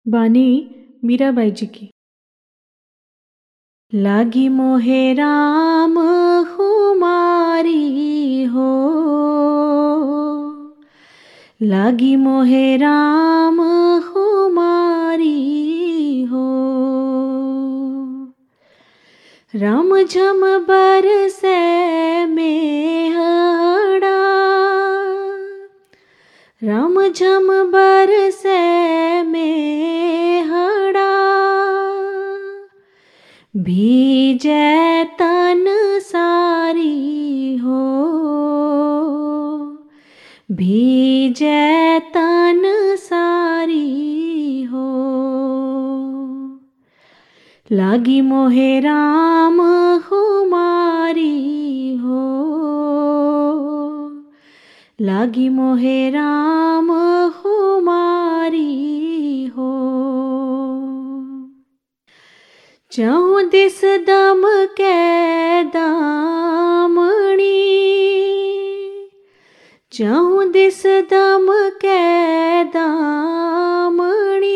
बानी मीराबाई जी की। लागी मोहे राम खुमारी हो, लागी मोहे राम खुमारी हो। राम झम बरसे मेहड़ा, राम झम बरसे मेहड़ा। भीजे तन सारी हो, भीजे तन सारी हो। लागी मोहे राम खुमारी हो, लागी मोहे राम खुमारी हो। चहु दिस दम के दामणी, चहु दिस दम के दामणी।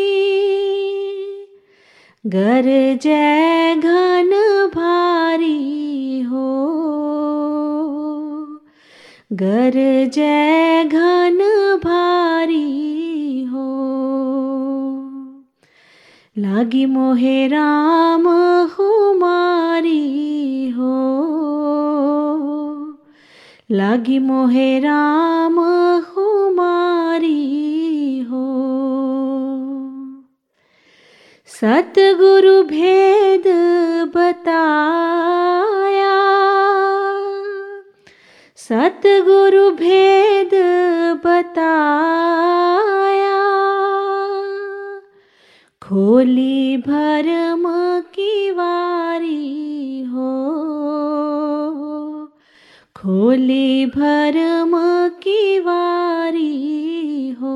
गरजे घन भारी हो, गरजे घन भारी हो। लागी मोहे राम खुमारी हो, लागी मोहे राम खुमारी हो। सतगुरु भेद बताया, सतगुरु भेद बताया। खोली भरम की वारी हो, खोली भरम की वारी हो।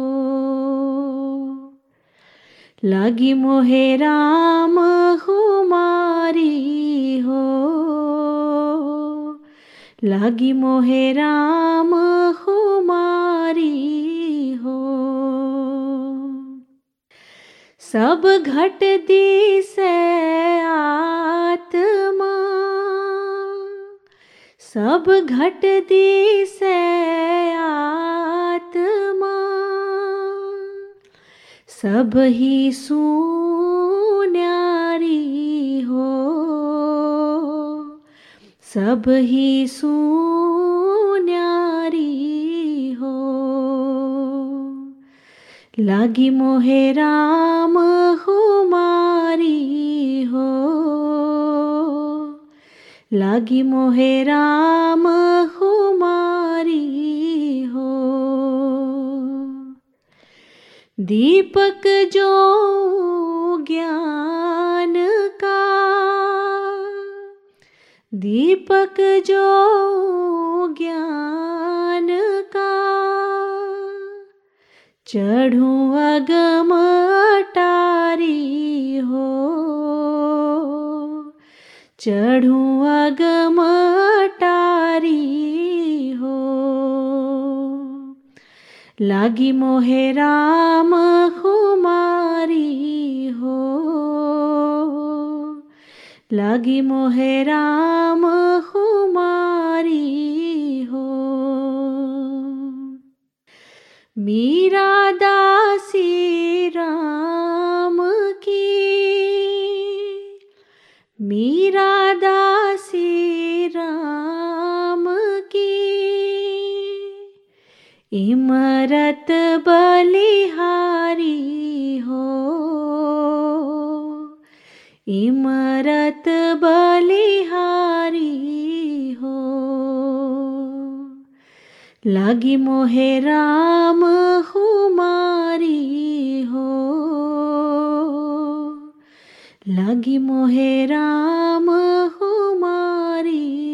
लागी मोहे राम खुमारी हो, लागी मोहे राम खुमारी हो। सब घट दिसे आत्मा, सब घट दिसे आत्मा। सब ही सुन्यारी हो, सब ही सुन्यारी हो। लागी मोहे राम खुमारी हो, लागी मोहे राम खुमारी हो। दीपक जो ज्ञान का, दीपक जो ज्ञान का। चढ़ूं अगम अटारी हो, चढ़ूं अगम अटारी हो। लागी मोहे राम खुमारी हो, लागी मोहे राम खुमारी हो। मीरा दासी राम की, मीरा दासी राम की। इमरत बलिहारी हो, इमरत बलिहारी हो। लागी मोहे राम खुमारी हो, लागी मोहे राम खुमारी